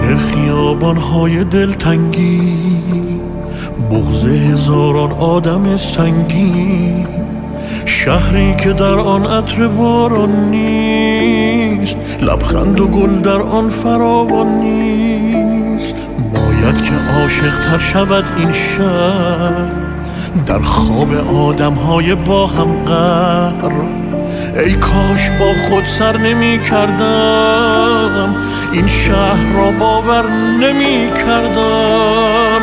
بین خیابان‌های دلتنگی بغض هزاران آدم سنگی، شهری که در آن عطر باران نیست، لبخند و گل در آن فراوان نیست. باید که عاشق تر شود این شهر در خواب آدم‌های با هم قهر. ای کاش با خود سر نمی کردم، این شهر را باور نمی کردم.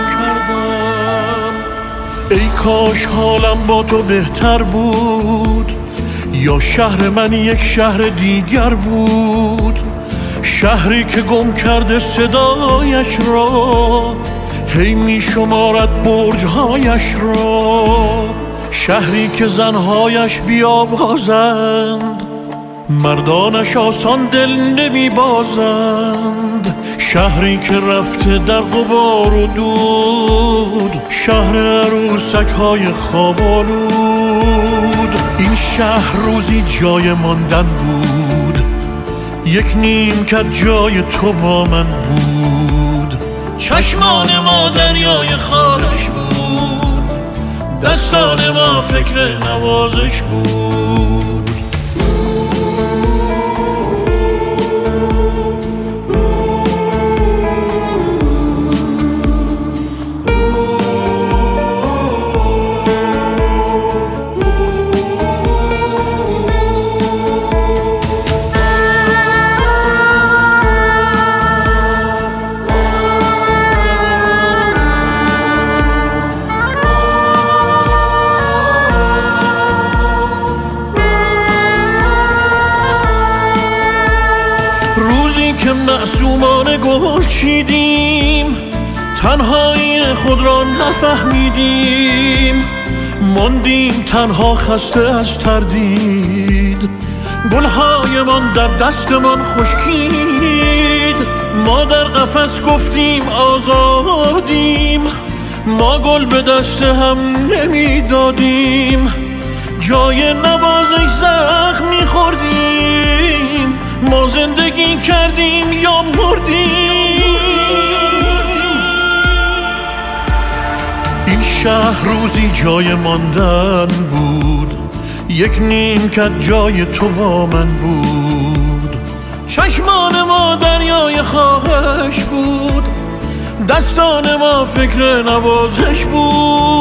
ای کاش حالم با تو بهتر بود، یا شهر من یک شهر دیگر بود. شهری که گم کرده صدایش را، هی می شمارد برج‌هایش را. شهری که زنهایش بیاوازند، مردانش آسان دل نمی بازند. شهری که رفته در غبار و دود، شهر عروسک‌های خواب آلود. این شهر روزی جای ماندن بود، یک نیمکت جای تو با من بود. چشمان ما دریای خارش بود، دستان ما فکر نوازش بود. روزی که معصومان گل چیدیم، تنهایی خود را نفهمیدیم. ماندیم تنها خسته از تردید، گلهای من در دستمان خشکید. ما در قفس گفتیم آزادیم، ما گل به دست هم نمیدادیم. جای نوازش زخم میخوردیم، ما زندگی کردیم یا مردیم. این شهر روزی جای ماندن بود، یک نیمکت جای تو با من بود. چشمان ما دریای خواهش بود، دستان ما فکر نوازش بود.